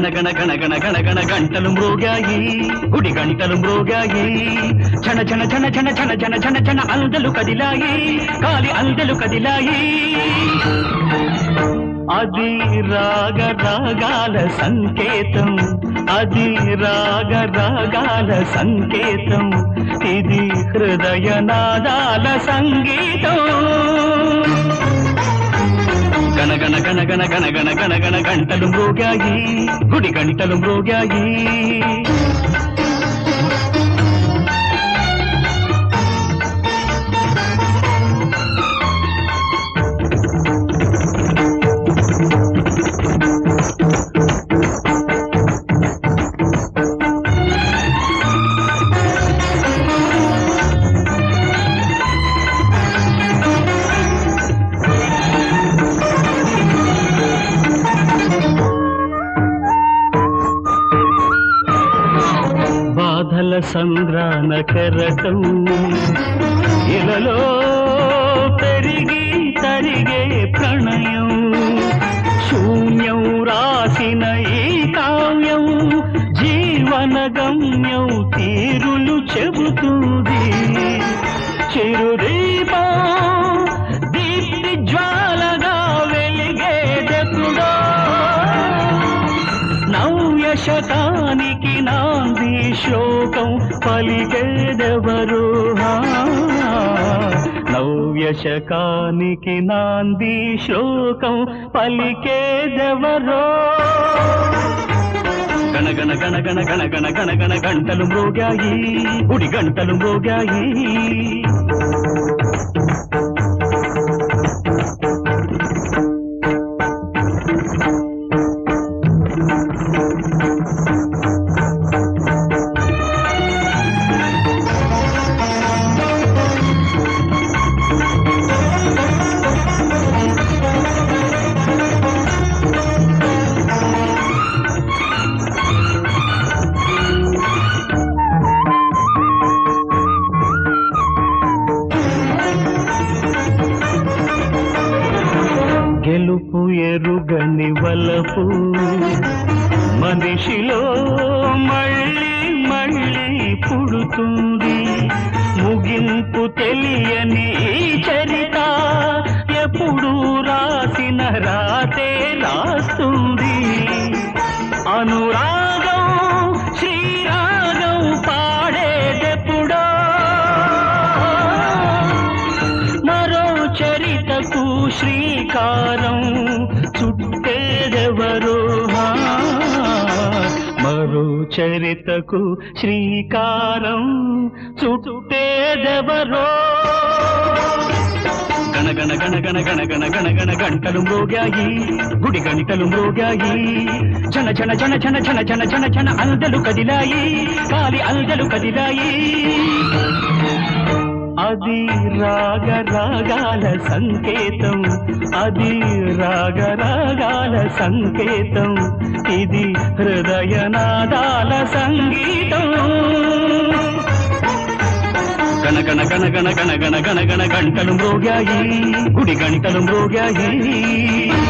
గణ గణ గణ గణ గణ గంటలు మ్రోగాయి, గుడి గంటలు మ్రోగాయి. ఛన ఛన ఛన ఛన ఛన ఛన ఛన ఛన అందలు కదిలాయి, కాలి అందలు కదిలాయి. అది రాగ రాగాల సంకేతం, అది రాగ రాగాల సంకేతం, ఇది హృదయ నాదాల సంగీతం. గణ గణ గణ గణ గణ గణ గణ గణ గంటలు మ్రోగాయి, గుడి గంటలు మ్రోగాయి. బాధల సంద్రాన కెరటం ఇలలో పెరిగి తరిగే ప్రణయం, శూన్యం రాసిన ఈ కావ్యం జీవన గమ్యం తీరులు చెబుతుంది. చిరుదీపం దీప్తి జ్వాలగా వెలిగేదెప్పుడో, నవ్య శతానికి నాంది శ్లోకం పలికేదెవరు, నవ్య శకానికి నాంది శ్లోకం పలికేదెవరో. గణ గణ గణ గణ గణ గణ గణ గణ గంటలు మ్రోగాయి, గుడి గంటలు మ్రోగాయి. గెలుపు ఎరుగని వలపు మనిషిలో మళ్ళీ మళ్ళీ పుడుతుంది. ముగింపు తెలియని ఈ చరిత ఎప్పుడు రాసిన రాతే రాస్తుంది. అనురాగం శ్రీరాగం పాడేదెప్పుడో, మరో చరితకు శ్రీకారం చుట్టేదెవరో, మరో చరితకు శ్రీకారం చుట్టేదెవరో. గణ గణ గణ గణ గణ గణ గణ గణ గంటలు మ్రోగాయి, గుడి గంటలు మ్రోగాయి. ఛన ఛన ఛన ఛన ఛన ఛన ఛన ఛన అందలు కదిలాయి, కాలి అందలు కదిలాయి. అది రాగ రాగాల సంకేతం, అది రాగ రాగాల సంకేతం, ఇది హృదయ నాదాల సంగీతం. గణ గణ గణ గణ గణ గణ గణ గణ గంటలు మ్రోగాయి, గుడి గంటలు మ్రోగాయి.